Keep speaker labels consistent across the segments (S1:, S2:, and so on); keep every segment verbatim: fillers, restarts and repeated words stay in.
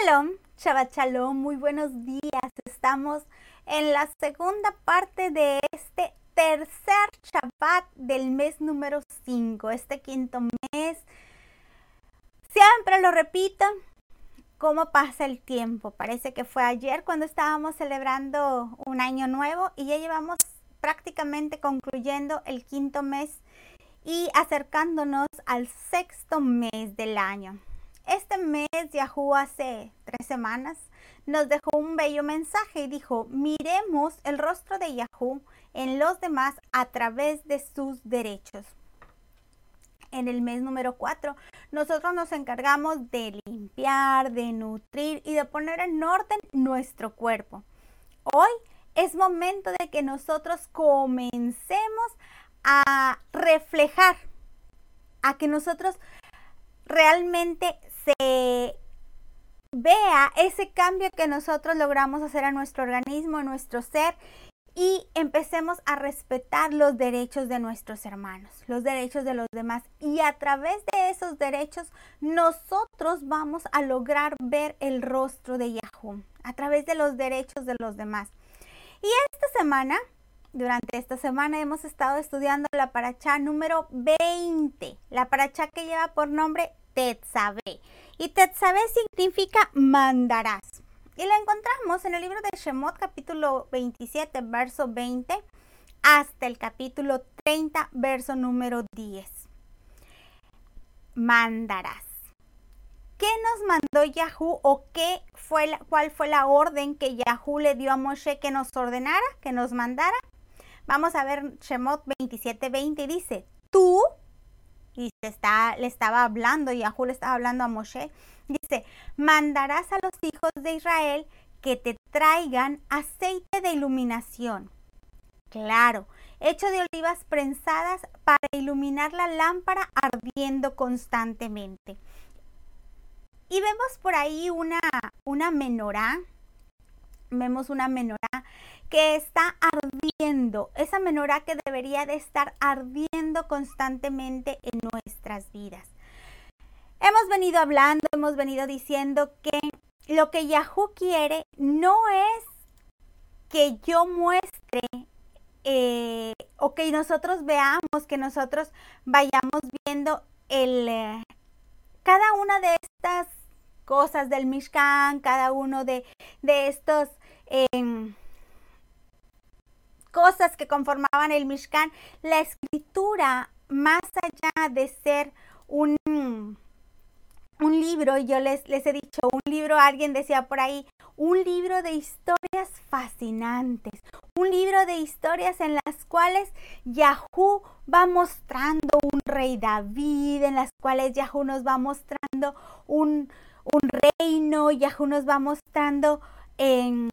S1: Shalom, Shabbat Shalom, muy buenos días. Estamos en la segunda parte de este tercer Shabbat del mes número cinco, este quinto mes. Siempre lo repito, cómo pasa el tiempo. Parece que fue ayer cuando estábamos celebrando un año nuevo y ya llevamos prácticamente concluyendo el quinto mes y acercándonos al sexto mes del año. Este mes, Yahú hace tres semanas nos dejó un bello mensaje y dijo: miremos el rostro de Yahú en los demás a través de sus derechos. En el mes número cuatro, nosotros nos encargamos de limpiar, de nutrir y de poner en orden nuestro cuerpo. Hoy es momento de que nosotros comencemos a reflejar, a que nosotros realmente se vea ese cambio que nosotros logramos hacer a nuestro organismo, a nuestro ser, y empecemos a respetar los derechos de nuestros hermanos, los derechos de los demás, y a través de esos derechos nosotros vamos a lograr ver el rostro de Yahú, a través de los derechos de los demás. Y esta semana, durante esta semana hemos estado estudiando la parashá número veinte, la parashá que lleva por nombre Tetzaveh. Y Tetzaveh significa mandarás. Y la encontramos en el libro de Shemot, capítulo veintisiete, verso veinte, hasta el capítulo treinta, verso número diez. Mandarás. ¿Qué nos mandó Yahú o qué fue la, cuál fue la orden que Yahú le dio a Moshe que nos ordenara, que nos mandara? Vamos a ver Shemot veintisiete, veinte, dice: tú, y se está, le estaba hablando, Yahú le estaba hablando a Moshe, dice: mandarás a los hijos de Israel que te traigan aceite de iluminación, claro, hecho de olivas prensadas para iluminar la lámpara ardiendo constantemente. Y vemos por ahí una, una menorá, vemos una menorá que está ardiendo, esa menorá que debería de estar ardiendo constantemente en nuestras vidas. Hemos venido hablando, hemos venido diciendo que lo que Yahú quiere no es que yo muestre eh, o que nosotros veamos, que nosotros vayamos viendo el, eh, cada una de estas cosas del Mishkan, cada uno de, de estos eh, cosas que conformaban el Mishkan. La escritura, más allá de ser un, un libro, yo les, les he dicho, un libro, alguien decía por ahí, un libro de historias fascinantes, un libro de historias en las cuales Yahú va mostrando un rey David, en las cuales Yahú nos va mostrando un, un reino, Yahú nos va mostrando en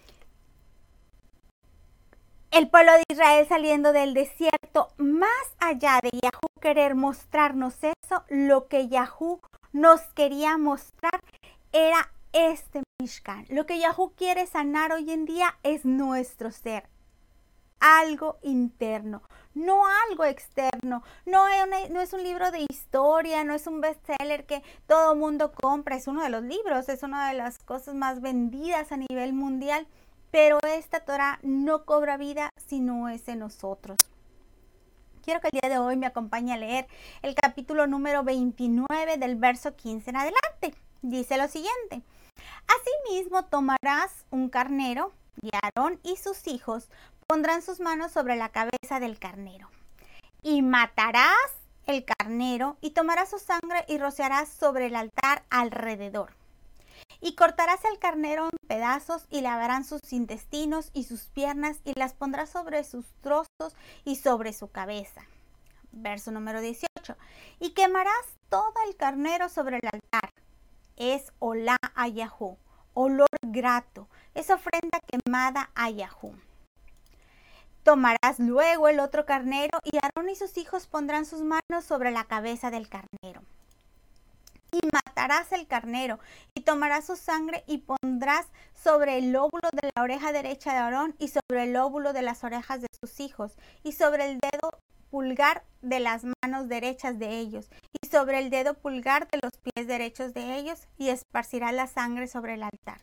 S1: el pueblo de Israel saliendo del desierto. Más allá de Yahú querer mostrarnos eso, lo que Yahú nos quería mostrar era este Mishkan. Lo que Yahú quiere sanar hoy en día es nuestro ser, algo interno, no algo externo. No es, una, no es un libro de historia, no es un bestseller que todo mundo compra. Es uno de los libros, es una de las cosas más vendidas a nivel mundial. Pero esta Torah no cobra vida si no es en nosotros. Quiero que el día de hoy me acompañe a leer el capítulo número veintinueve del verso quince en adelante. Dice lo siguiente: asimismo tomarás un carnero y Aarón y sus hijos pondrán sus manos sobre la cabeza del carnero. Y matarás el carnero y tomarás su sangre y rociarás sobre el altar alrededor. Y cortarás el carnero en pedazos y lavarán sus intestinos y sus piernas y las pondrás sobre sus trozos y sobre su cabeza. Verso número dieciocho. Y quemarás todo el carnero sobre el altar. Es olá a Yahú, olor grato, es ofrenda quemada a Yahú. Tomarás luego el otro carnero y Aarón y sus hijos pondrán sus manos sobre la cabeza del carnero. Y matarás el carnero y tomarás su sangre y pondrás sobre el lóbulo de la oreja derecha de Aarón y sobre el lóbulo de las orejas de sus hijos y sobre el dedo pulgar de las manos derechas de ellos y sobre el dedo pulgar de los pies derechos de ellos, y esparcirás la sangre sobre el altar.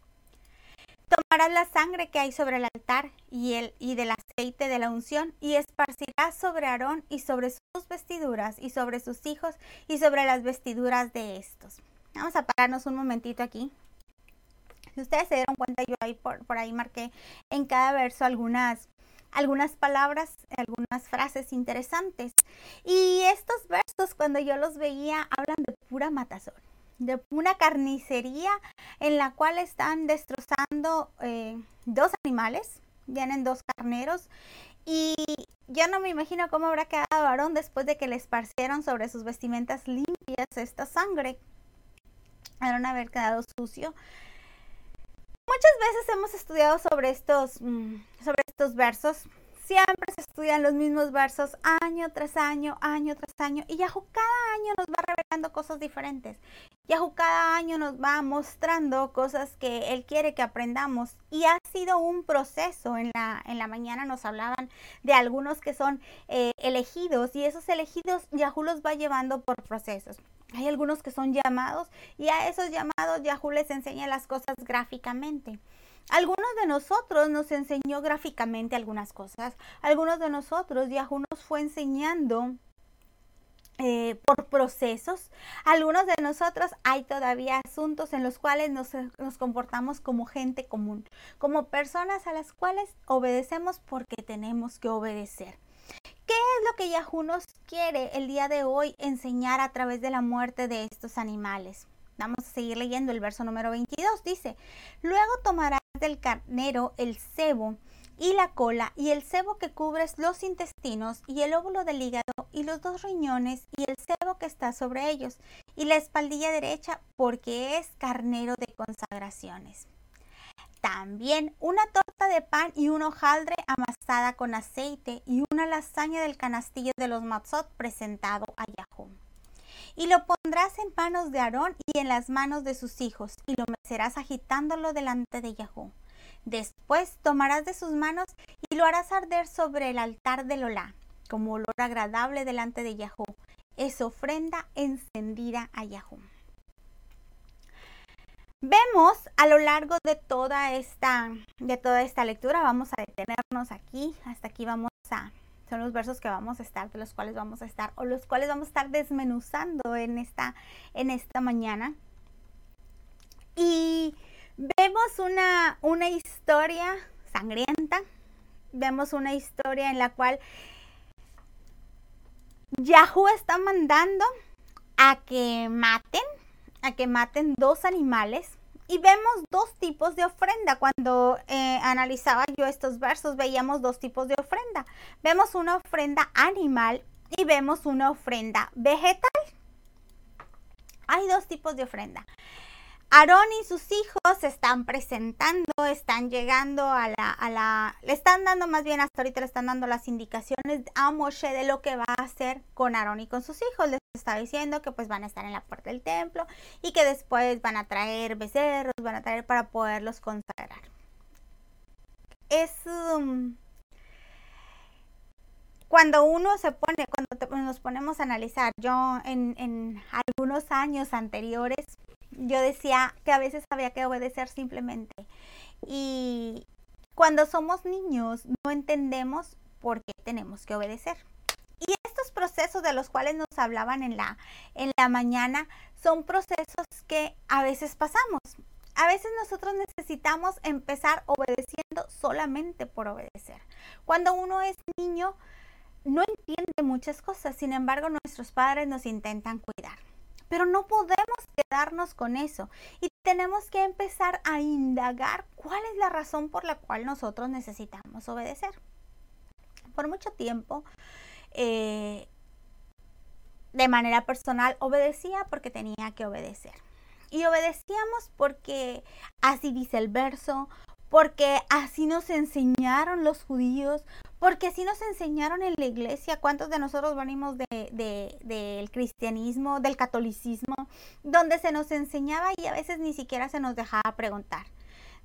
S1: Tomarás la sangre que hay sobre el altar y, el, y del aceite de la unción, y esparcirás sobre Aarón y sobre sus vestiduras y sobre sus hijos y sobre las vestiduras de estos. Vamos a pararnos un momentito aquí. Si ustedes se dieron cuenta, yo ahí por, por ahí marqué en cada verso algunas, algunas palabras, algunas frases interesantes. Y estos versos, cuando yo los veía, hablan de pura matazón, de una carnicería en la cual están destrozando eh, dos animales, vienen dos carneros, y yo no me imagino cómo habrá quedado Aarón después de que le esparcieron sobre sus vestimentas limpias esta sangre. Aarón haber quedado sucio. Muchas veces hemos estudiado sobre estos, sobre estos versos. Siempre se estudian los mismos versos año tras año, año tras año. Y Yahú cada año nos va revelando cosas diferentes. Yahú cada año nos va mostrando cosas que Él quiere que aprendamos. Y ha sido un proceso. En la, en la mañana nos hablaban de algunos que son eh, elegidos. Y esos elegidos Yahú los va llevando por procesos. Hay algunos que son llamados y a esos llamados Yahú les enseña las cosas gráficamente. Algunos de nosotros nos enseñó gráficamente algunas cosas. Algunos de nosotros Yahú nos fue enseñando eh, por procesos. Algunos de nosotros hay todavía asuntos en los cuales nos, nos comportamos como gente común, como personas a las cuales obedecemos porque tenemos que obedecer. ¿Qué es lo que Yahú nos quiere el día de hoy enseñar a través de la muerte de estos animales? Vamos a seguir leyendo el verso número veintidós. Dice, luego tomarás del carnero el sebo y la cola y el sebo que cubres los intestinos y el óvulo del hígado y los dos riñones y el sebo que está sobre ellos y la espaldilla derecha, porque es carnero de consagraciones. También una torta de pan y un hojaldre amasada con aceite y una lasaña del canastillo de los matzot presentado a Yahú. Y lo pondrás en manos de Aarón y en las manos de sus hijos, y lo mecerás agitándolo delante de Yahú. Después tomarás de sus manos y lo harás arder sobre el altar del Olá, como olor agradable delante de Yahú. Es ofrenda encendida a Yahú. Vemos a lo largo de toda esta, de toda esta lectura, vamos a detenernos aquí, hasta aquí vamos a, son los versos que vamos a estar, de los cuales vamos a estar, o los cuales vamos a estar desmenuzando en esta, en esta mañana. Y vemos una, una historia sangrienta, vemos una historia en la cual Yahú está mandando a que maten, a que maten dos animales, y vemos dos tipos de ofrenda. Cuando eh, analizaba yo estos versos, veíamos dos tipos de ofrenda. Vemos una ofrenda animal y vemos una ofrenda vegetal. Hay dos tipos de ofrenda. Aarón y sus hijos se están presentando, están llegando a la, a la, le están dando, más bien hasta ahorita le están dando las indicaciones a Moshe de lo que va a hacer con Aarón y con sus hijos. Les está diciendo que pues van a estar en la puerta del templo y que después van a traer becerros, van a traer para poderlos consagrar. Es um, cuando uno se pone, cuando te, nos ponemos a analizar, yo en, en algunos años anteriores, yo decía que a veces había que obedecer simplemente. Y cuando somos niños no entendemos por qué tenemos que obedecer. Y estos procesos de los cuales nos hablaban en la, en la mañana son procesos que a veces pasamos. A veces nosotros necesitamos empezar obedeciendo solamente por obedecer. Cuando uno es niño no entiende muchas cosas, sin embargo nuestros padres nos intentan cuidar. Pero no podemos quedarnos con eso y tenemos que empezar a indagar cuál es la razón por la cual nosotros necesitamos obedecer. Por mucho tiempo, eh, de manera personal, obedecía porque tenía que obedecer. Y obedecíamos porque así dice el verso, porque así nos enseñaron los judíos, porque así nos enseñaron en la iglesia. ¿Cuántos de nosotros venimos de, de, del cristianismo, del catolicismo, donde se nos enseñaba y a veces ni siquiera se nos dejaba preguntar?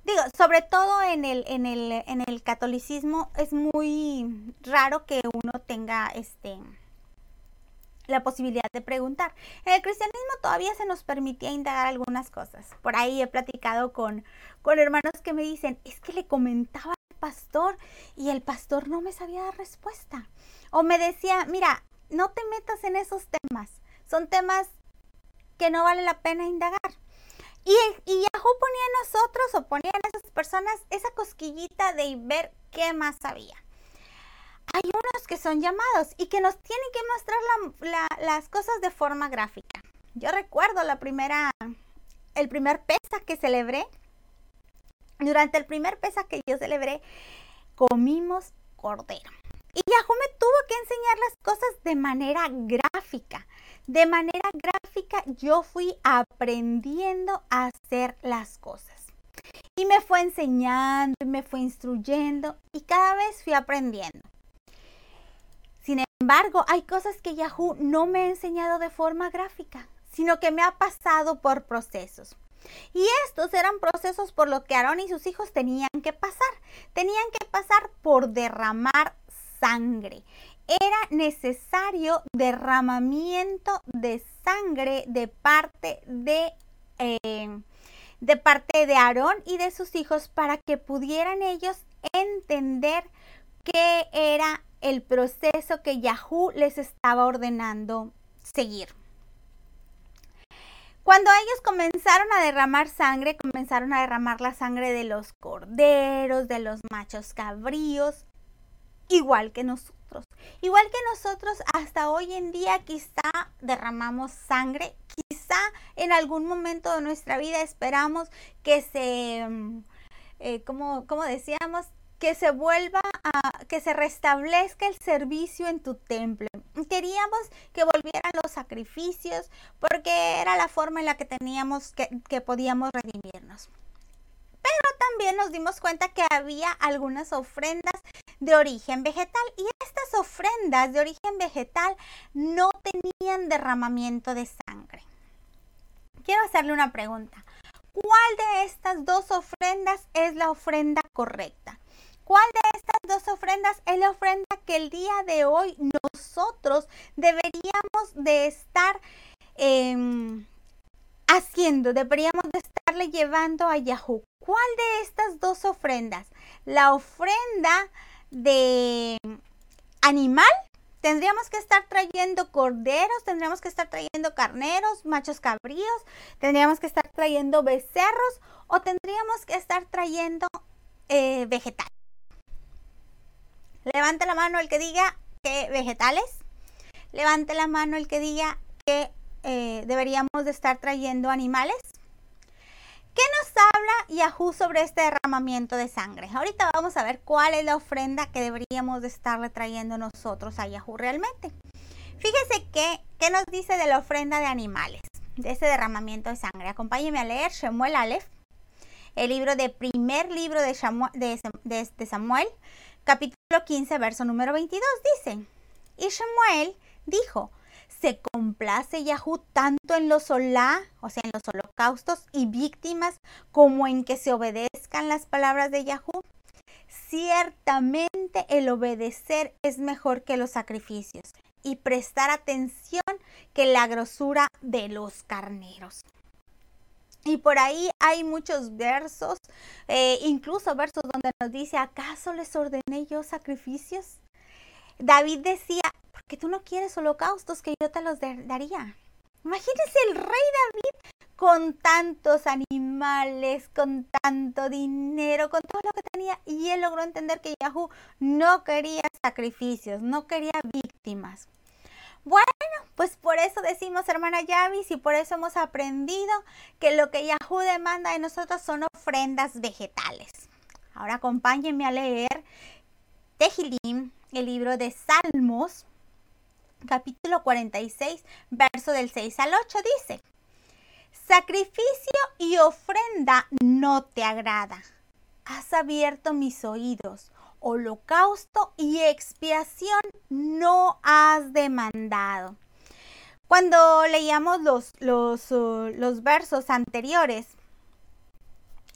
S1: digo, sobre todo en el, en el, en el catolicismo es muy raro que uno tenga este la posibilidad de preguntar. En el cristianismo todavía se nos permitía indagar algunas cosas. Por ahí he platicado con, con hermanos que me dicen, es que le comentaba al pastor y el pastor no me sabía dar respuesta. O me decía, mira, no te metas en esos temas. Son temas que no vale la pena indagar. Y, y Yahoo ponía en nosotros o ponía en esas personas esa cosquillita de ver qué más sabía. Hay unos que son llamados y que nos tienen que mostrar la, la, las cosas de forma gráfica. Yo recuerdo la primera, el primer Pesaj que celebré. Durante el primer Pesaj que yo celebré, comimos cordero. Y Yahoo me tuvo que enseñar las cosas de manera gráfica. De manera gráfica yo fui aprendiendo a hacer las cosas. Y me fue enseñando, y me fue instruyendo y cada vez fui aprendiendo. Sin embargo, hay cosas que Yahoo no me ha enseñado de forma gráfica, sino que me ha pasado por procesos. Y estos eran procesos por los que Aarón y sus hijos tenían que pasar. Tenían que pasar por derramar sangre. Era necesario derramamiento de sangre de parte de, eh, de parte de Aarón y de sus hijos para que pudieran ellos entender qué era el proceso que Yahoo les estaba ordenando seguir. Cuando ellos comenzaron a derramar sangre, comenzaron a derramar la sangre de los corderos, de los machos cabríos, igual que nosotros. Igual que nosotros hasta hoy en día quizá derramamos sangre, quizá en algún momento de nuestra vida esperamos que se, eh, como, como decíamos, que se vuelva a, que se restablezca el servicio en tu templo. Queríamos que volvieran los sacrificios porque era la forma en la que teníamos que, que podíamos redimirnos. Pero también nos dimos cuenta que había algunas ofrendas de origen vegetal y estas ofrendas de origen vegetal no tenían derramamiento de sangre. Quiero hacerle una pregunta. ¿Cuál de estas dos ofrendas es la ofrenda correcta? ¿Cuál de estas dos ofrendas es la ofrenda que el día de hoy nosotros deberíamos de estar eh, haciendo? Deberíamos de estarle llevando a Yahoo. ¿Cuál de estas dos ofrendas? La ofrenda de animal. Tendríamos que estar trayendo corderos, tendríamos que estar trayendo carneros, machos cabríos, tendríamos que estar trayendo becerros o tendríamos que estar trayendo eh, vegetales. Levante la mano el que diga que vegetales. Levante la mano el que diga que eh, deberíamos de estar trayendo animales. ¿Qué nos habla Yahoo sobre este derramamiento de sangre? Ahorita vamos a ver cuál es la ofrenda que deberíamos de estarle trayendo nosotros a Yahoo realmente. Fíjese que, ¿qué nos dice de la ofrenda de animales? De ese derramamiento de sangre. Acompáñenme a leer Shemuel Aleph, el libro de primer libro de, Shamu, de, de, de Samuel, capítulo quince, verso número veintidós, dice: Y Shemuel dijo: ¿se complace Yahú tanto en los solá, o sea, en los holocaustos y víctimas, como en que se obedezcan las palabras de Yahú? Ciertamente el obedecer es mejor que los sacrificios, y prestar atención que la grosura de los carneros. Y por ahí hay muchos versos, eh, incluso versos donde nos dice: ¿acaso les ordené yo sacrificios? David decía: porque tú no quieres holocaustos, que yo te los daría. Imagínense el rey David con tantos animales, con tanto dinero, con todo lo que tenía, y él logró entender que Yahú no quería sacrificios, no quería víctimas. Bueno, pues por eso decimos, hermana Yavis, y por eso hemos aprendido que lo que Yahú demanda de nosotros son ofrendas vegetales. Ahora acompáñenme a leer Tehilim, el libro de Salmos, capítulo cuarenta y seis, verso del seis al ocho, dice: sacrificio y ofrenda no te agrada. Has abierto mis oídos. Holocausto y expiación no has demandado. Cuando leíamos los, los, uh, los versos anteriores, eh,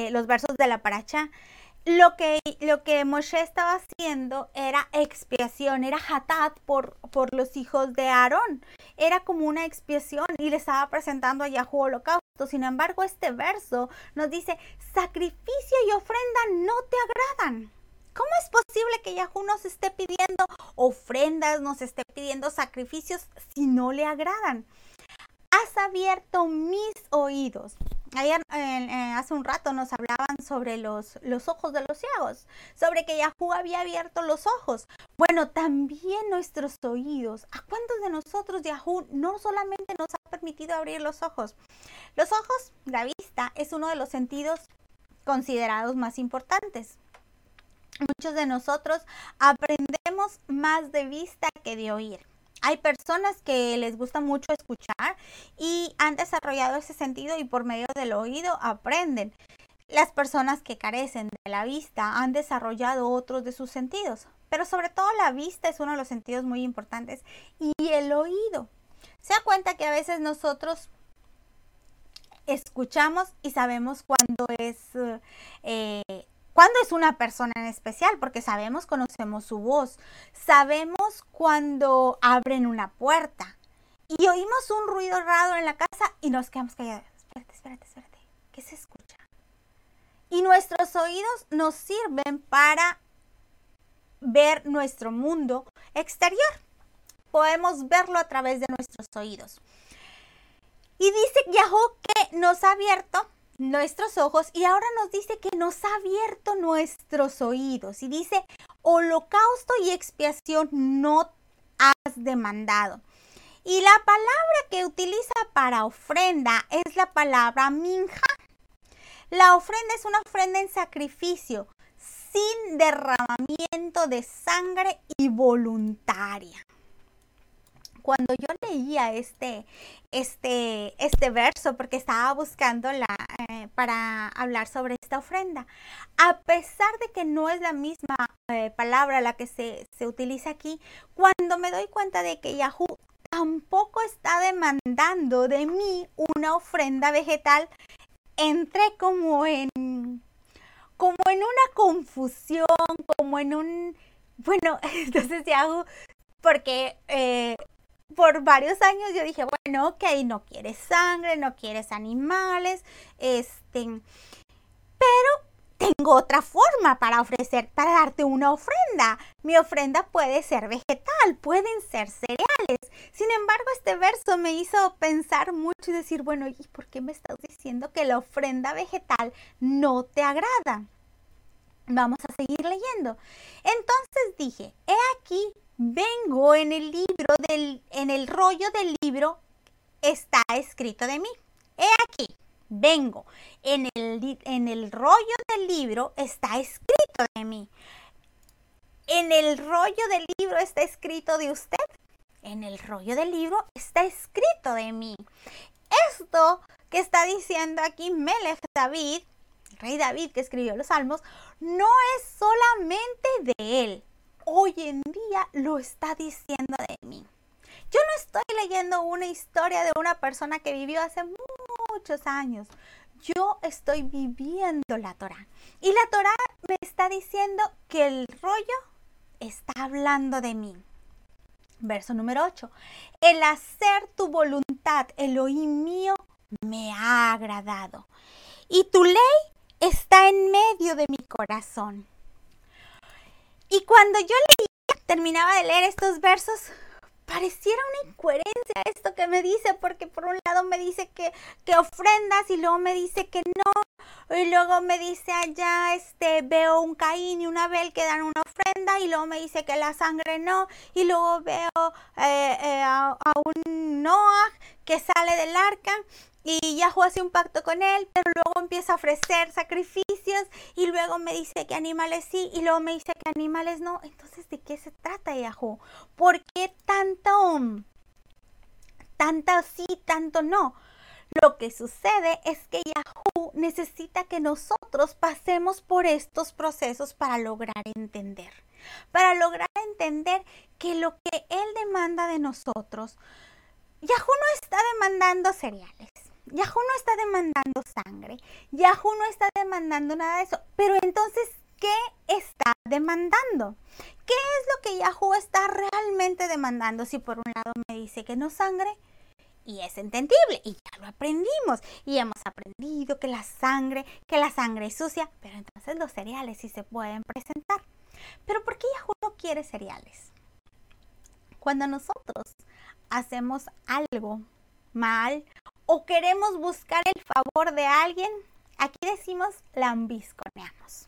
S1: eh, los versos de la paracha, lo que, lo que Moshe estaba haciendo era expiación, era hatat por, por los hijos de Aarón. Era como una expiación y le estaba presentando a Yahú holocausto. Sin embargo, este verso nos dice, sacrificio y ofrenda no te agradan. ¿Cómo es posible que Yahú nos esté pidiendo ofrendas, nos esté pidiendo sacrificios si no le agradan? Has abierto mis oídos. Ayer, eh, eh, hace un rato nos hablaban sobre los, los ojos de los ciegos, sobre que Yahú había abierto los ojos. Bueno, también nuestros oídos. ¿A cuántos de nosotros Yahú no solamente nos ha permitido abrir los ojos? Los ojos, la vista, es uno de los sentidos considerados más importantes. Muchos de nosotros aprendemos más de vista que de oír. Hay personas que les gusta mucho escuchar y han desarrollado ese sentido y por medio del oído aprenden. Las personas que carecen de la vista han desarrollado otros de sus sentidos, pero sobre todo la vista es uno de los sentidos muy importantes y el oído. Se da cuenta que a veces nosotros escuchamos y sabemos cuándo es... Eh, ¿Cuándo es una persona en especial? Porque sabemos, conocemos su voz. Sabemos cuando abren una puerta. Y oímos un ruido raro en la casa y nos quedamos callados. Espérate, espérate, espérate. ¿Qué se escucha? Y nuestros oídos nos sirven para ver nuestro mundo exterior. Podemos verlo a través de nuestros oídos. Y dice Yahú que nos ha abierto nuestros ojos y ahora nos dice que nos ha abierto nuestros oídos y dice holocausto y expiación no has demandado. Y la palabra que utiliza para ofrenda es la palabra minja. La ofrenda es una ofrenda en sacrificio sin derramamiento de sangre y voluntaria. Cuando yo leía este, este, este verso, porque estaba buscando la, eh, para hablar sobre esta ofrenda, a pesar de que no es la misma eh, palabra la que se, se utiliza aquí, cuando me doy cuenta de que Yahú tampoco está demandando de mí una ofrenda vegetal, entré como en, como en una confusión, como en un... Bueno, entonces Yahú, porque... Eh, Por varios años yo dije, bueno, ok, no quieres sangre, no quieres animales, este, pero tengo otra forma para ofrecer, para darte una ofrenda. Mi ofrenda puede ser vegetal, pueden ser cereales. Sin embargo, este verso me hizo pensar mucho y decir, bueno, ¿y por qué me estás diciendo que la ofrenda vegetal no te agrada? Vamos a seguir leyendo. Entonces dije, he aquí, vengo en el libro, del, en el rollo del libro está escrito de mí. He aquí, vengo, en el, en el rollo del libro está escrito de mí. En el rollo del libro está escrito de usted. En el rollo del libro está escrito de mí. Esto que está diciendo aquí Melech David, el rey David que escribió los salmos, no es solamente de él. Hoy en día lo está diciendo de mí. Yo no estoy leyendo una historia de una persona que vivió hace muchos años. Yo estoy viviendo la Torá. Y la Torá me está diciendo que el rollo está hablando de mí. Verso número ocho. El hacer tu voluntad, Elohim mío, me ha agradado. Y tu ley está en medio de mi corazón. Y cuando yo leía, terminaba de leer estos versos, pareciera una incoherencia esto que me dice, porque por un lado me dice que, que ofrendas y luego me dice que no, y luego me dice allá, este, veo un Caín y un Abel que dan una ofrenda, y luego me dice que la sangre no, y luego veo eh, eh, a, a un Noah que sale del arca, y Yahú hace un pacto con él, pero luego empieza a ofrecer sacrificios y luego me dice que animales sí y luego me dice que animales no. Entonces, ¿de qué se trata Yahú? ¿Por qué tanto, tanto sí, tanto no? Lo que sucede es que Yahú necesita que nosotros pasemos por estos procesos para lograr entender. Para lograr entender que lo que Él demanda de nosotros, Yahú no está demandando cereales. Yahoo no está demandando sangre, Yahoo no está demandando nada de eso, pero entonces, ¿qué está demandando? ¿Qué es lo que Yahoo está realmente demandando? Si por un lado me dice que no sangre, y es entendible, y ya lo aprendimos, y hemos aprendido que la sangre, que la sangre es sucia, pero entonces los cereales sí se pueden presentar. Pero ¿por qué Yahoo no quiere cereales? Cuando nosotros hacemos algo mal o queremos buscar el favor de alguien, aquí decimos lambisconeamos.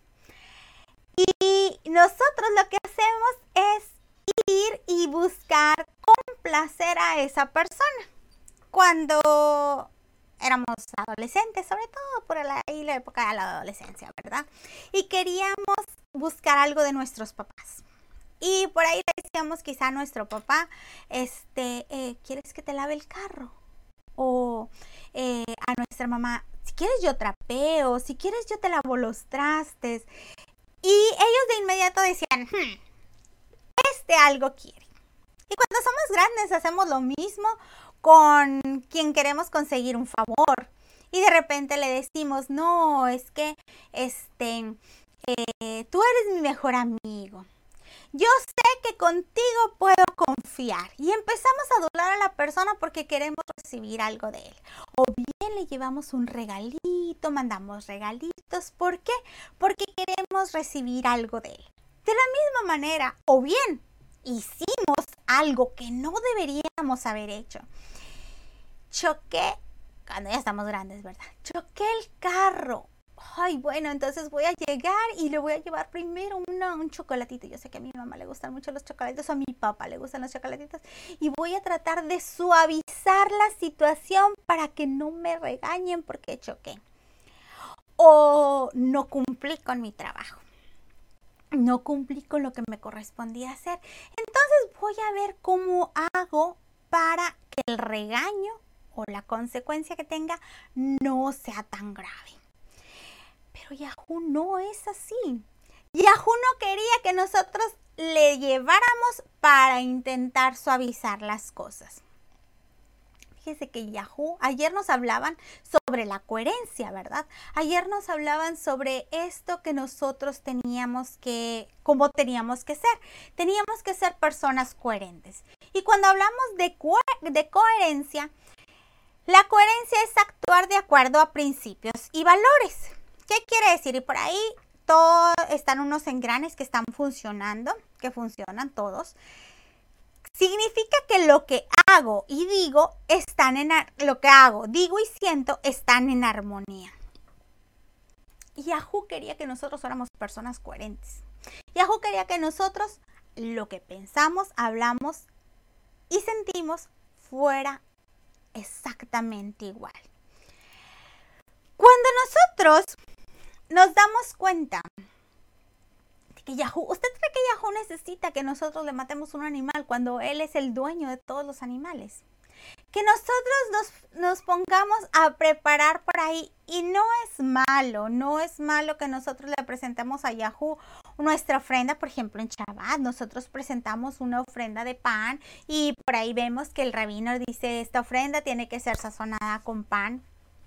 S1: Y nosotros lo que hacemos es ir y buscar complacer a esa persona. Cuando éramos adolescentes, sobre todo por la, la época de la adolescencia, ¿verdad? Y queríamos buscar algo de nuestros papás. Y por ahí le decíamos quizá a nuestro papá, este, eh, ¿quieres que te lave el carro? O eh, a nuestra mamá, si quieres yo trapeo, si quieres yo te lavo los trastes. Y ellos de inmediato decían, hmm, este algo quiere. Y cuando somos grandes hacemos lo mismo con quien queremos conseguir un favor. Y de repente le decimos, no, es que este, eh, tú eres mi mejor amigo. Yo sé que contigo puedo confiar. Y empezamos a adular a la persona porque queremos recibir algo de él. O bien le llevamos un regalito, mandamos regalitos. ¿Por qué? Porque queremos recibir algo de él. De la misma manera, o bien hicimos algo que no deberíamos haber hecho. Choqué, cuando ya estamos grandes, ¿verdad? Choqué el carro. Ay, bueno, entonces voy a llegar y le voy a llevar primero una, un chocolatito. Yo sé que a mi mamá le gustan mucho los chocolatitos, o a mi papá le gustan los chocolatitos. Y voy a tratar de suavizar la situación para que no me regañen porque choqué. O no cumplí con mi trabajo. No cumplí con lo que me correspondía hacer. Entonces voy a ver cómo hago para que el regaño o la consecuencia que tenga no sea tan grave. Pero Yahoo no es así. Yahoo no quería que nosotros le lleváramos para intentar suavizar las cosas. Fíjese que Yahoo, ayer nos hablaban sobre la coherencia, ¿verdad? Ayer nos hablaban sobre esto que nosotros teníamos que, cómo teníamos que ser. Teníamos que ser personas coherentes. Y cuando hablamos de, co de coherencia, la coherencia es actuar de acuerdo a principios y valores. ¿Qué quiere decir? Y por ahí todo, están unos engranes que están funcionando, que funcionan todos. Significa que lo que hago y digo están en lo que hago, digo y siento están en armonía. Yahoo quería que nosotros fuéramos personas coherentes. Yahoo quería que nosotros lo que pensamos, hablamos y sentimos fuera exactamente igual. Cuando nosotros nos damos cuenta de que Yahoo, ¿usted cree que Yahoo necesita que nosotros le matemos un animal cuando él es el dueño de todos los animales? Que nosotros nos, nos pongamos a preparar por ahí, y no es malo, no es malo que nosotros le presentemos a Yahoo nuestra ofrenda. Por ejemplo, en Shabbat nosotros presentamos una ofrenda de pan y por ahí vemos que el rabino dice, esta ofrenda tiene que ser sazonada con pan.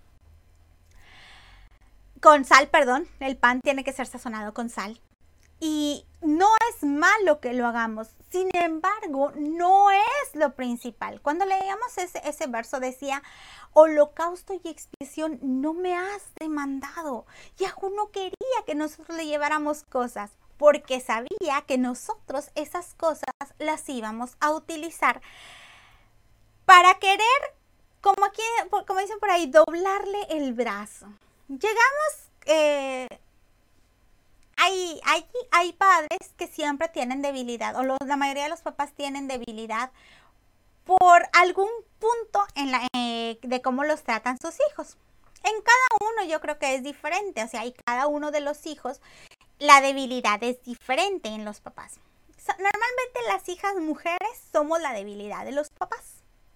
S1: Con sal, perdón, el pan tiene que ser sazonado con sal. Y no es malo que lo hagamos, sin embargo, no es lo principal. Cuando leíamos ese, ese verso decía, holocausto y expiación no me has demandado. Yahoo no quería que nosotros le lleváramos cosas, porque sabía que nosotros esas cosas las íbamos a utilizar para querer, como, aquí, como dicen por ahí, doblarle el brazo. Llegamos, eh, hay, hay, hay padres que siempre tienen debilidad, o los, la mayoría de los papás tienen debilidad por algún punto en la, eh, de cómo los tratan sus hijos. En cada uno yo creo que es diferente, o sea, hay cada uno de los hijos, la debilidad es diferente en los papás. So, normalmente las hijas mujeres somos la debilidad de los papás.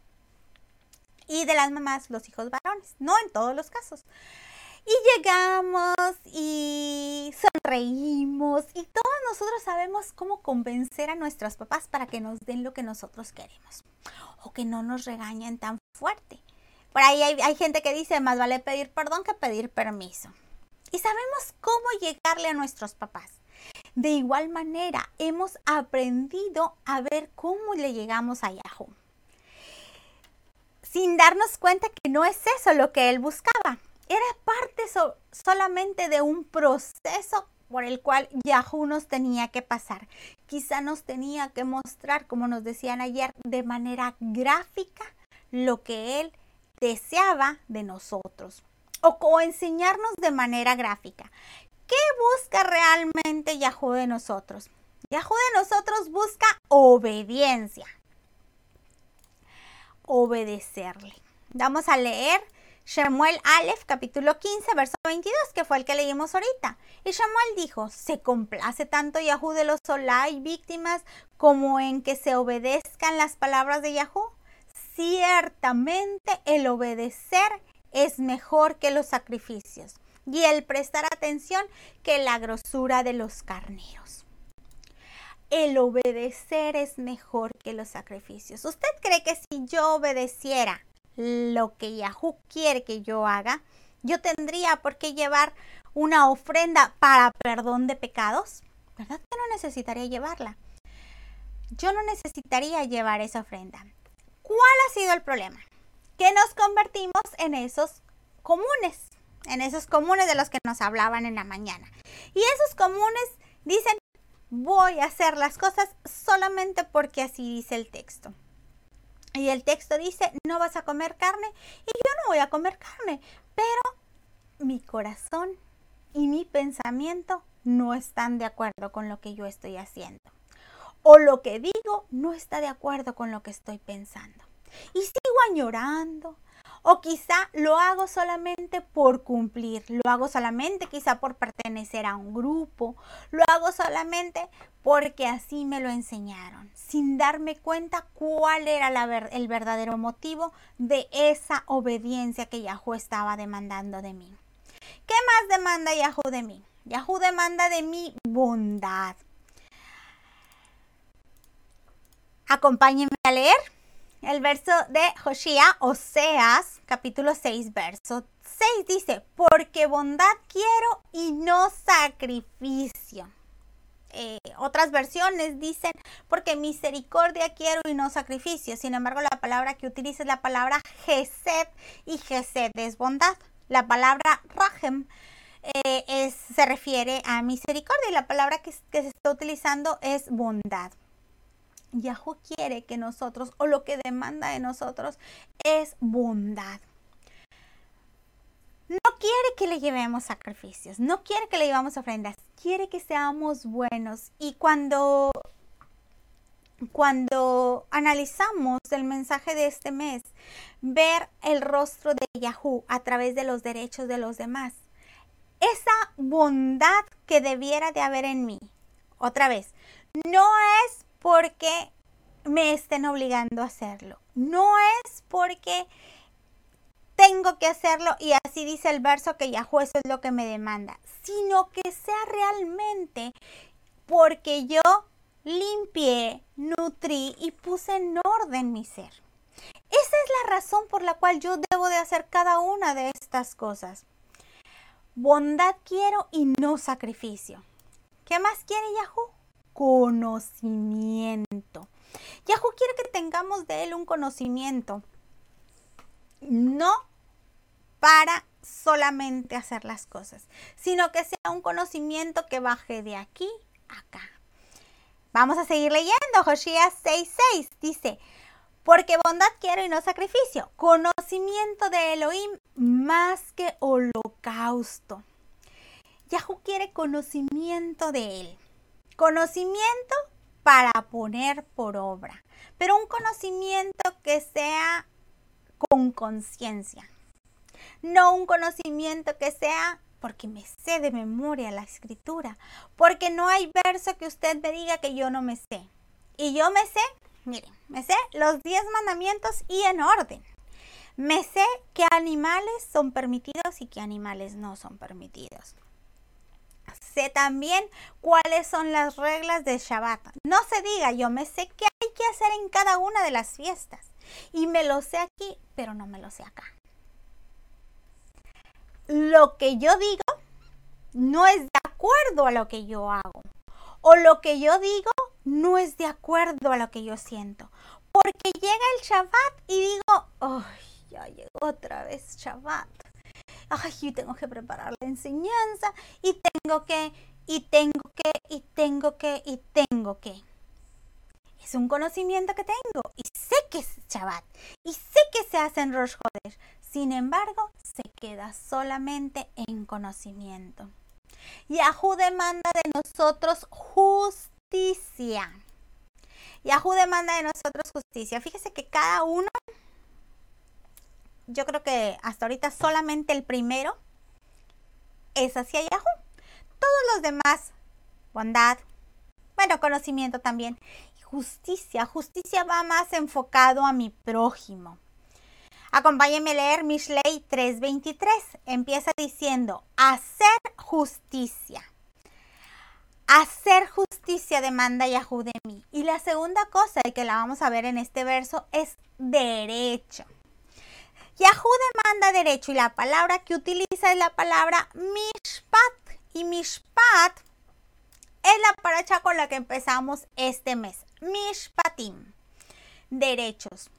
S1: Y de las mamás, los hijos varones, no en todos los casos. Y llegamos y sonreímos y todos nosotros sabemos cómo convencer a nuestros papás para que nos den lo que nosotros queremos o que no nos regañen tan fuerte. Por ahí hay, hay gente que dice, más vale pedir perdón que pedir permiso. Y sabemos cómo llegarle a nuestros papás. De igual manera, hemos aprendido a ver cómo le llegamos a Yahoo, sin darnos cuenta que no es eso lo que él buscaba. Era parte so- solamente de un proceso por el cual Yahoo nos tenía que pasar. Quizá nos tenía que mostrar, como nos decían ayer, de manera gráfica lo que él deseaba de nosotros. O, o enseñarnos de manera gráfica. ¿Qué busca realmente Yahoo de nosotros? Yahoo de nosotros busca obediencia. Obedecerle. Vamos a leer Shemuel Aleph, capítulo quince, verso veintidós, que fue el que leímos ahorita. Y Shemuel dijo, ¿se complace tanto Yahoo de los Solay víctimas como en que se obedezcan las palabras de Yahoo? Ciertamente el obedecer es mejor que los sacrificios y el prestar atención que la grosura de los carneros. El obedecer es mejor que los sacrificios. ¿Usted cree que si yo obedeciera lo que Yahoo quiere que yo haga, yo tendría por qué llevar una ofrenda para perdón de pecados? ¿Verdad que no necesitaría llevarla? Yo no necesitaría llevar esa ofrenda. ¿Cuál ha sido el problema? Que nos convertimos en esos comunes, en esos comunes de los que nos hablaban en la mañana. Y esos comunes dicen, voy a hacer las cosas solamente porque así dice el texto. Y el texto dice, no vas a comer carne, y yo no voy a comer carne, pero mi corazón y mi pensamiento no están de acuerdo con lo que yo estoy haciendo. O lo que digo no está de acuerdo con lo que estoy pensando. Y sigo añorando. O quizá lo hago solamente por cumplir. Lo hago solamente quizá por pertenecer a un grupo. Lo hago solamente porque así me lo enseñaron. Sin darme cuenta cuál era la ver- el verdadero motivo de esa obediencia que Yahoo estaba demandando de mí. ¿Qué más demanda Yahoo de mí? Yahoo demanda de mí bondad. Acompáñenme a leer el verso de Joshía, Oseas, capítulo seis, verso seis. Dice, porque bondad quiero y no sacrificio. Eh, otras versiones dicen, porque misericordia quiero y no sacrificio. Sin embargo, la palabra que utiliza es la palabra Gesed, y Gesed es bondad. La palabra Rahem eh, es, se refiere a misericordia, y la palabra que, que se está utilizando es bondad. Yahoo quiere que nosotros, o lo que demanda de nosotros, es bondad. No quiere que le llevemos sacrificios, no quiere que le llevemos ofrendas, quiere que seamos buenos. Y cuando, cuando analizamos el mensaje de este mes, ver el rostro de Yahoo a través de los derechos de los demás, esa bondad que debiera de haber en mí, otra vez, no es porque me estén obligando a hacerlo. No es porque tengo que hacerlo y así dice el verso que Yahoo eso es lo que me demanda, sino que sea realmente porque yo limpié, nutrí y puse en orden mi ser. Esa es la razón por la cual yo debo de hacer cada una de estas cosas. Bondad quiero y no sacrificio. ¿Qué más quiere Yahoo? Conocimiento. Yahoo quiere que tengamos de él un conocimiento, no para solamente hacer las cosas, sino que sea un conocimiento que baje de aquí a acá. Vamos a seguir leyendo. Joshías seis seis dice, porque bondad quiero y no sacrificio, conocimiento de Elohim más que holocausto. Yahoo quiere conocimiento de él. Conocimiento para poner por obra, pero un conocimiento que sea con conciencia, no un conocimiento que sea porque me sé de memoria la escritura, porque no hay verso que usted me diga que yo no me sé. Y yo me sé, miren, me sé los diez mandamientos y en orden. Me sé qué animales son permitidos y qué animales no son permitidos. Sé también cuáles son las reglas de Shabbat. No se diga, yo me sé qué hay que hacer en cada una de las fiestas. Y me lo sé aquí, pero no me lo sé acá. lo que yo digo no es de acuerdo a lo que yo hago. O lo que yo digo no es de acuerdo a lo que yo siento. Porque llega el Shabbat y digo, ay, ya llegó otra vez Shabbat. Ay, yo tengo que preparar la enseñanza y tengo que, y tengo que, y tengo que, y tengo que. Es un conocimiento que tengo y sé que es Shabbat y sé que se hace en Rosh Hodesh. Sin embargo, se queda solamente en conocimiento. Yahú demanda de nosotros justicia. Yahú demanda de nosotros justicia. Fíjese que cada uno, yo creo que hasta ahorita solamente el primero es hacia Yahú. Todos los demás, bondad, bueno, conocimiento también. Justicia, justicia va más enfocado a mi prójimo. Acompáñenme a leer Mishlei tres veintitrés. Empieza diciendo, hacer justicia. Hacer justicia demanda Yahú de mí. Y la segunda cosa, y que la vamos a ver en este verso, es derecho. Yahú demanda derecho y la palabra que utiliza es la palabra mishpat. Y mishpat es la paracha con la que empezamos este mes. Mishpatim. Derechos.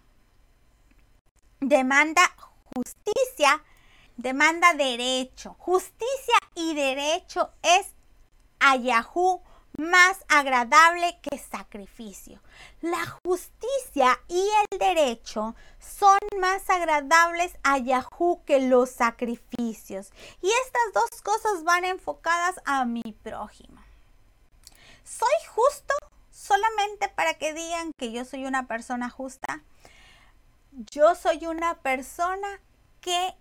S1: Demanda justicia, demanda derecho. Justicia y derecho es a Yahú más agradable que sacrificio. La justicia y el derecho son más agradables a Yahú que los sacrificios. Y estas dos cosas van enfocadas a mi prójimo. ¿Soy justo solamente para que digan que yo soy una persona justa? Yo soy una persona que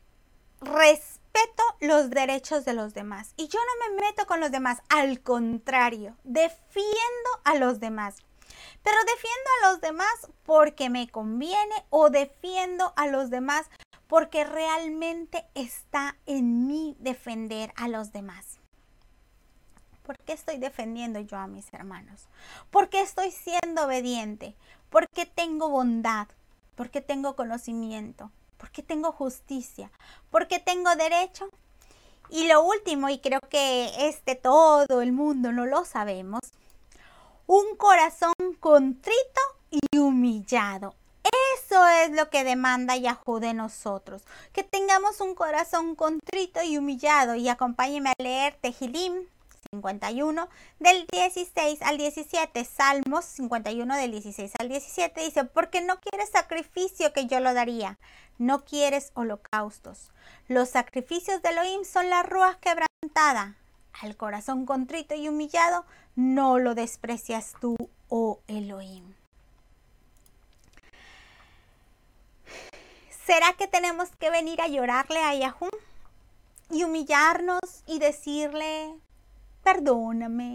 S1: respeto los derechos de los demás. Y yo no me meto con los demás. Al contrario, defiendo a los demás. Pero defiendo a los demás porque me conviene o defiendo a los demás porque realmente está en mí defender a los demás. ¿Por qué estoy defendiendo yo a mis hermanos? ¿Por qué estoy siendo obediente? ¿Por qué tengo bondad? ¿Por qué tengo conocimiento? ¿Por qué tengo justicia? ¿Por qué tengo derecho? Y lo último, y creo que este todo el mundo no lo sabemos, un corazón contrito y humillado. Eso es lo que demanda Yahú de nosotros, que tengamos un corazón contrito y humillado. Y acompáñenme a leer Tehilim cincuenta y uno del dieciséis al diecisiete, Salmos cincuenta y uno del dieciséis al diecisiete, dice, porque no quieres sacrificio que yo lo daría, no quieres holocaustos. Los sacrificios de Elohim son la ruaj quebrantada. Al corazón contrito y humillado no lo desprecias tú, oh Elohim. ¿Será que tenemos que venir a llorarle a Yahú y humillarnos y decirle, perdóname?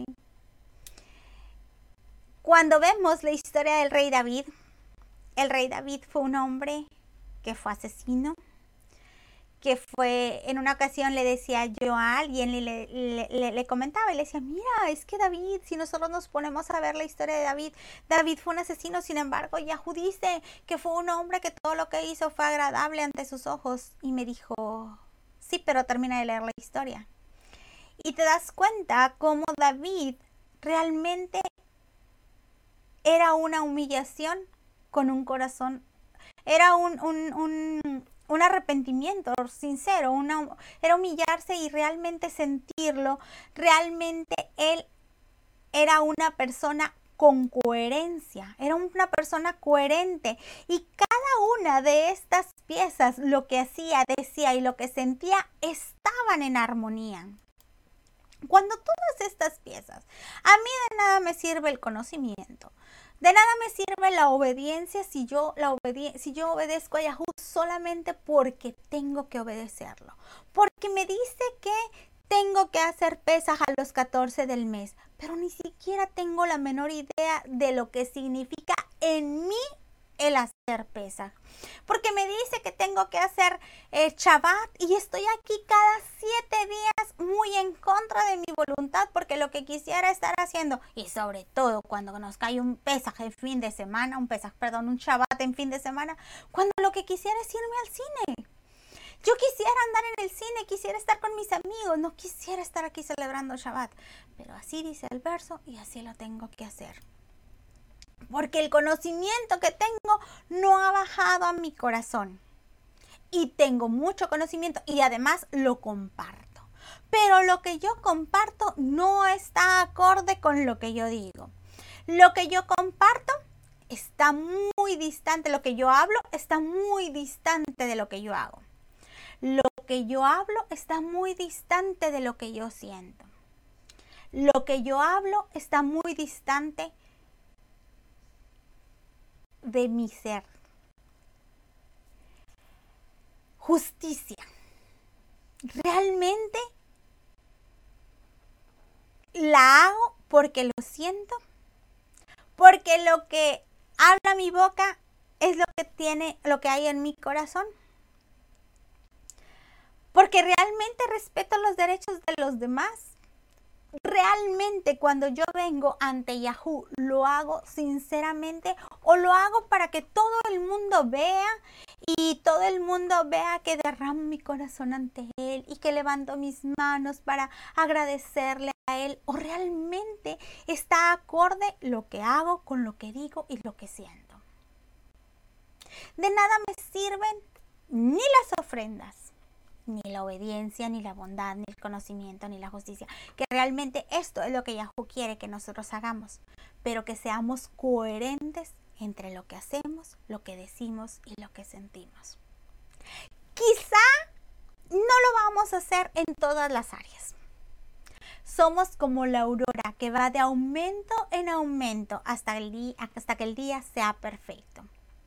S1: Cuando vemos la historia del rey David, el rey David fue un hombre que fue asesino, que fue, en una ocasión le decía yo a alguien, le, le, le, le comentaba y le decía, mira, es que David, si nosotros nos ponemos a ver la historia de David, David fue un asesino, sin embargo, Yahú dice que fue un hombre que todo lo que hizo fue agradable ante sus ojos. Y me dijo, sí, pero termina de leer la historia. Y te das cuenta cómo David realmente era una humillación con un corazón, era un, un, un, un arrepentimiento sincero, una, era humillarse y realmente sentirlo. Realmente él era una persona con coherencia, era una persona coherente. Y cada una de estas piezas, lo que hacía, decía y lo que sentía, estaban en armonía. Cuando todas estas piezas, a mí de nada me sirve el conocimiento, de nada me sirve la obediencia si yo, la obedi- si yo obedezco a Yahú solamente porque tengo que obedecerlo, porque me dice que tengo que hacer pesaj a los catorce del mes, pero ni siquiera tengo la menor idea de lo que significa en mí el hacer pesaj. Porque me dice que tengo que hacer eh, Shabbat y estoy aquí cada siete días muy en contra de mi voluntad, porque lo que quisiera estar haciendo, y sobre todo cuando nos cae un pesaj en fin de semana, un pesaj, perdón, un Shabbat en fin de semana, cuando lo que quisiera es irme al cine. Yo quisiera andar en el cine, quisiera estar con mis amigos, no quisiera estar aquí celebrando Shabbat. Pero así dice el verso y así lo tengo que hacer. Porque el conocimiento que tengo no ha bajado a mi corazón. Y tengo mucho conocimiento y además lo comparto. Pero lo que yo comparto no está acorde con lo que yo digo. Lo que yo comparto está muy distante, lo que yo hablo está muy distante de lo que yo hago. Lo que yo hablo está muy distante de lo que yo siento. Lo que yo hablo está muy distante de mi ser. Justicia. Realmente la hago porque lo siento, porque lo que habla mi boca es lo que tiene, lo que hay en mi corazón. Porque realmente respeto los derechos de los demás. Realmente cuando yo vengo ante Yahú, lo hago sinceramente o lo hago para que todo el mundo vea y todo el mundo vea que derramo mi corazón ante Él y que levanto mis manos para agradecerle a Él, o realmente está acorde lo que hago con lo que digo y lo que siento. De nada me sirven ni las ofrendas, ni la obediencia, ni la bondad, ni el conocimiento, ni la justicia. Que realmente esto es lo que Yahú quiere que nosotros hagamos, pero que seamos coherentes entre lo que hacemos, lo que decimos y lo que sentimos. Quizá no lo vamos a hacer en todas las áreas. Somos como la aurora que va de aumento en aumento hasta, el día, hasta que el día sea perfecto.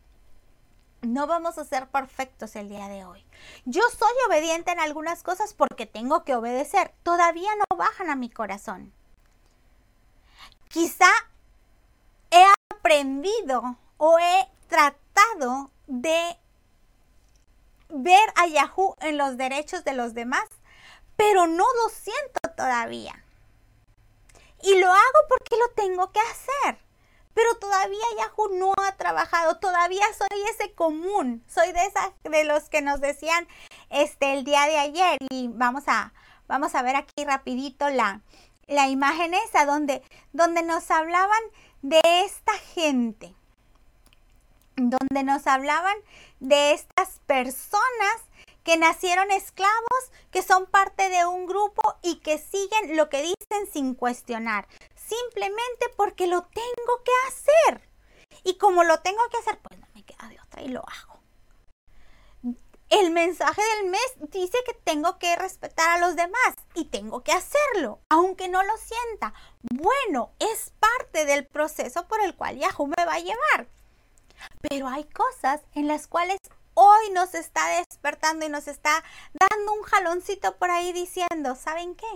S1: No vamos a ser perfectos el día de hoy. Yo soy obediente en algunas cosas porque tengo que obedecer. Todavía no bajan a mi corazón. Quizá he aprendido o he tratado de ver a Yahú en los derechos de los demás, pero no lo siento todavía. Y lo hago porque lo tengo que hacer. Pero todavía Yahú no ha trabajado, todavía soy ese común, soy de esas de los que nos decían este el día de ayer, y vamos a vamos a ver aquí rapidito la, la imagen esa donde, donde nos hablaban de esta gente, donde nos hablaban de estas personas que nacieron esclavos, que son parte de un grupo y que siguen lo que dicen sin cuestionar. Simplemente porque lo tengo que hacer. Y como lo tengo que hacer, pues no me queda de otra y lo hago. El mensaje del mes dice que tengo que respetar a los demás y tengo que hacerlo, aunque no lo sienta. Bueno, es parte del proceso por el cual Yahú me va a llevar. Pero hay cosas en las cuales hoy nos está despertando y nos está dando un jaloncito por ahí diciendo, ¿saben qué?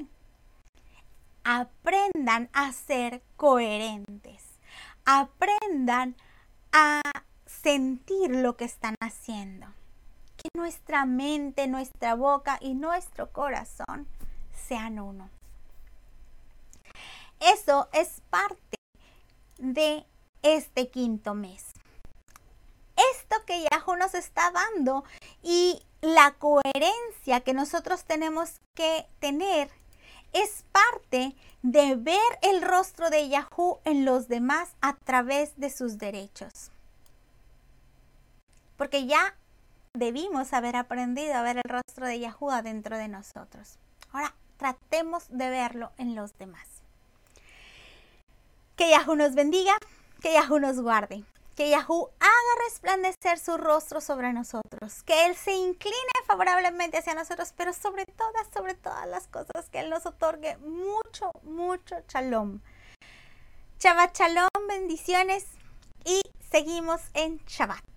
S1: Aprendan a ser coherentes, aprendan a sentir lo que están haciendo, que nuestra mente, nuestra boca y nuestro corazón sean uno. Eso es parte de este quinto mes. Esto que Yahú nos está dando y la coherencia que nosotros tenemos que tener es parte de ver el rostro de Yahú en los demás a través de sus derechos. Porque ya debimos haber aprendido a ver el rostro de Yahú adentro de nosotros. Ahora tratemos de verlo en los demás. Que Yahú nos bendiga, que Yahú nos guarde. Que Yahú haga resplandecer su rostro sobre nosotros, que Él se incline favorablemente hacia nosotros, pero sobre todas, sobre todas las cosas, que Él nos otorgue mucho, mucho shalom. Shabbat shalom, bendiciones, y seguimos en Shabbat.